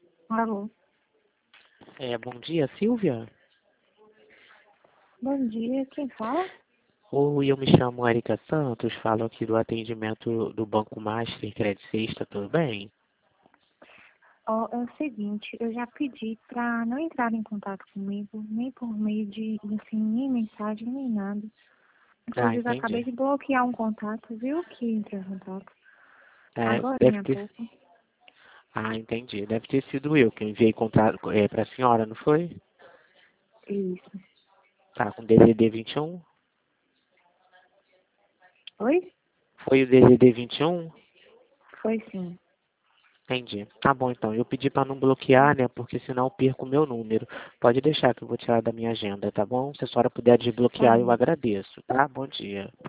Alô, Bom dia, Silvia. bom dia, quem fala? Oi, eu me chamo Erika Santos, falo aqui do atendimento do Banco Master Credit Sexta, tudo bem? Ó, é o seguinte, eu já pedi para não entrar em contato comigo, nem por meio de, assim, nem mensagem, nem nada. Ah, Inclusive, eu acabei entendi. de bloquear um contato, viu, que entrou em contato. É, Agora, deve há ter. pouco. Entendi. Deve ter sido eu que enviei contato para a senhora, não foi? Isso. Tá, com DDD 21? Oi? Foi o DDD 21? Foi sim. Entendi. Tá bom, então. Eu pedi para não bloquear, né? Porque senão eu perco o meu número. Pode deixar que eu vou tirar da minha agenda, tá bom? Se a senhora puder Tá desbloquear, eu bom. agradeço, tá? Bom dia.